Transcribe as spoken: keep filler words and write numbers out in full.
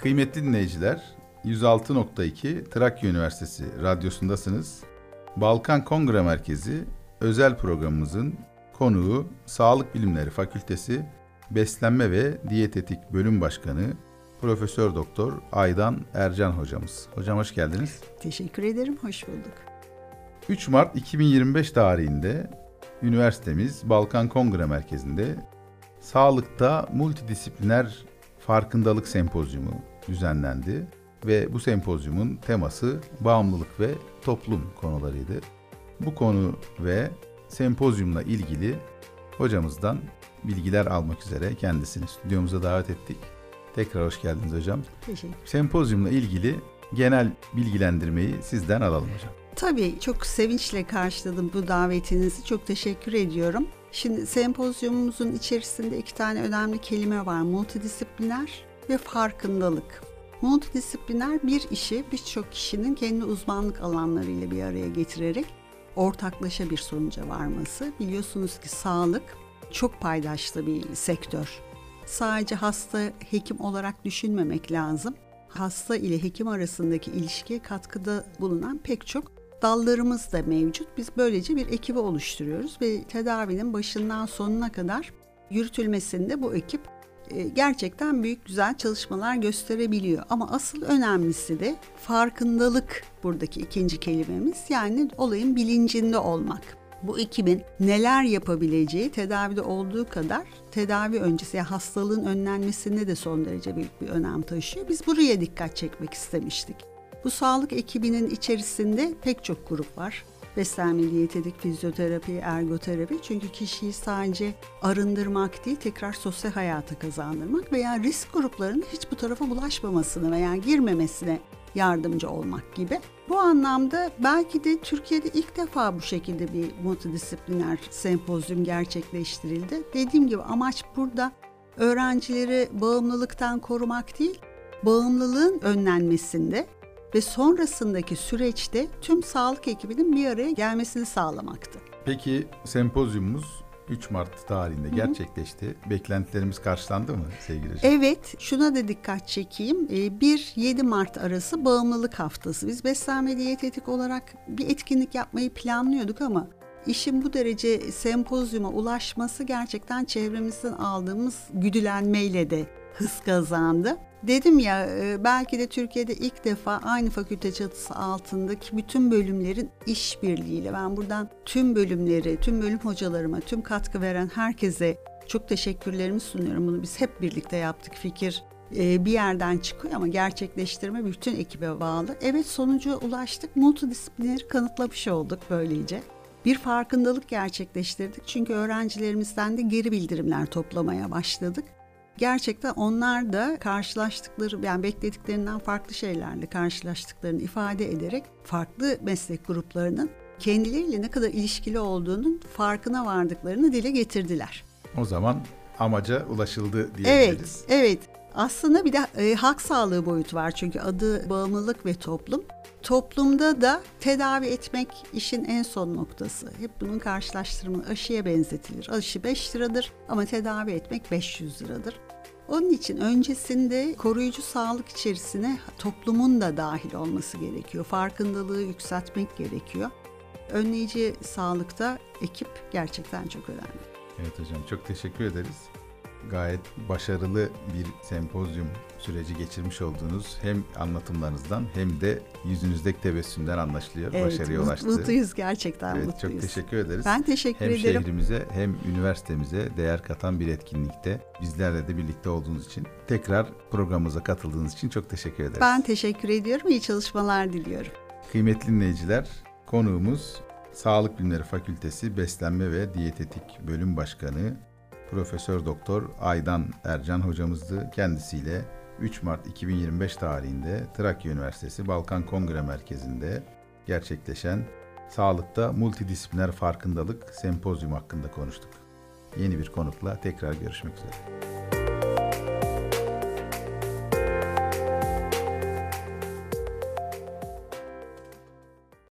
Kıymetli dinleyiciler, yüz altı nokta iki Trakya Üniversitesi Radyosu'ndasınız. Balkan Kongre Merkezi özel programımızın konuğu Sağlık Bilimleri Fakültesi Beslenme ve Diyetetik Bölüm Başkanı Profesör Doktor Aydan Ercan hocamız. Hocam hoş geldiniz. Teşekkür ederim, hoş bulduk. üç Mart iki bin yirmi beş tarihinde üniversitemiz Balkan Kongre Merkezi'nde Sağlıkta Multidisipliner Farkındalık Sempozyumu düzenlendi ve bu sempozyumun teması bağımlılık ve toplum konularıydı. Bu konu ve sempozyumla ilgili hocamızdan bilgiler almak üzere kendisini stüdyomuza davet ettik. Tekrar hoş geldiniz hocam. Teşekkür. Sempozyumla ilgili genel bilgilendirmeyi sizden alalım hocam. Tabii çok sevinçle karşıladım bu davetinizi. Çok teşekkür ediyorum. Şimdi sempozyumumuzun içerisinde iki tane önemli kelime var. Multidisipliner ve farkındalık. Multidisipliner bir işi birçok kişinin kendi uzmanlık alanlarıyla bir araya getirerek ortaklaşa bir sonuca varması. Biliyorsunuz ki sağlık çok paydaşlı bir sektör. Sadece hasta hekim olarak düşünmemek lazım. Hasta ile hekim arasındaki ilişkiye katkıda bulunan pek çok dallarımız da mevcut. Biz böylece bir ekibi oluşturuyoruz ve tedavinin başından sonuna kadar yürütülmesinde bu ekip gerçekten büyük güzel çalışmalar gösterebiliyor. Ama asıl önemlisi de farkındalık buradaki ikinci kelimemiz. Yani olayın bilincinde olmak. Bu ekibin neler yapabileceği tedavide olduğu kadar tedavi öncesi yani hastalığın önlenmesinde de son derece büyük bir önem taşıyor. Biz buraya dikkat çekmek istemiştik. Bu sağlık ekibinin içerisinde pek çok grup var. Beslenme, diyetetik, fizyoterapi, ergoterapi. Çünkü kişiyi sadece arındırmak değil, tekrar sosyal hayata kazandırmak veya risk gruplarının hiç bu tarafa bulaşmamasını veya girmemesine yardımcı olmak gibi. Bu anlamda belki de Türkiye'de ilk defa bu şekilde bir multidisipliner sempozyum gerçekleştirildi. Dediğim gibi amaç burada öğrencileri bağımlılıktan korumak değil, bağımlılığın önlenmesinde ve sonrasındaki süreçte tüm sağlık ekibinin bir araya gelmesini sağlamaktı. Peki sempozyumumuz üç Mart tarihinde Hı-hı. gerçekleşti. Beklentilerimiz karşılandı mı sevgili hocam? Evet, şuna da dikkat çekeyim. bir yedi Mart arası bağımlılık haftası. Biz beslenme diyetetik olarak bir etkinlik yapmayı planlıyorduk ama işin bu derece sempozyuma ulaşması gerçekten çevremizden aldığımız güdülenmeyle de hız kazandı. Dedim ya belki de Türkiye'de ilk defa aynı fakülte çatısı altındaki bütün bölümlerin işbirliğiyle ben buradan tüm bölümleri, tüm bölüm hocalarıma, tüm katkı veren herkese çok teşekkürlerimi sunuyorum. Bunu biz hep birlikte yaptık. Fikir bir yerden çıkıyor ama gerçekleştirme bütün ekibe bağlı. Evet sonuca ulaştık. Multidisiplineri kanıtlamış olduk böylece. Bir farkındalık gerçekleştirdik. Çünkü öğrencilerimizden de geri bildirimler toplamaya başladık. Gerçekten onlar da karşılaştıkları, yani beklediklerinden farklı şeylerle karşılaştıklarını ifade ederek farklı meslek gruplarının kendileriyle ne kadar ilişkili olduğunun farkına vardıklarını dile getirdiler. O zaman amaca ulaşıldı diyebiliriz. Evet, evet. Aslında bir de e, halk sağlığı boyutu var çünkü adı bağımlılık ve toplum. Toplumda da tedavi etmek işin en son noktası. Hep bunun karşılaştırma aşıya benzetilir. Aşı beş liradır ama tedavi etmek beş yüz liradır. Onun için öncesinde koruyucu sağlık içerisine toplumun da dahil olması gerekiyor. Farkındalığı yükseltmek gerekiyor. Önleyici sağlıkta ekip gerçekten çok önemli. Evet hocam çok teşekkür ederiz. Gayet başarılı bir sempozyum süreci geçirmiş olduğunuz hem anlatımlarınızdan hem de yüzünüzdeki tebessümden anlaşılıyor. Evet, başarıya ulaştı. Mutluyuz gerçekten evet, mutluyuz. Çok teşekkür ederiz. Ben teşekkür hem ederim. Hem şehrimize hem üniversitemize değer katan bir etkinlikte bizlerle de birlikte olduğunuz için tekrar programımıza katıldığınız için çok teşekkür ederiz. Ben teşekkür ediyorum. İyi çalışmalar diliyorum. Kıymetli dinleyiciler, konuğumuz Sağlık Bilimleri Fakültesi Beslenme ve Diyetetik Bölüm Başkanı Profesör Doktor Aydan Ercan hocamızdı. Kendisiyle üç Mart iki bin yirmi beş tarihinde Trakya Üniversitesi Balkan Kongre Merkezi'nde gerçekleşen Sağlıkta Multidisipliner Farkındalık Sempozyum hakkında konuştuk. Yeni bir konukla tekrar görüşmek üzere.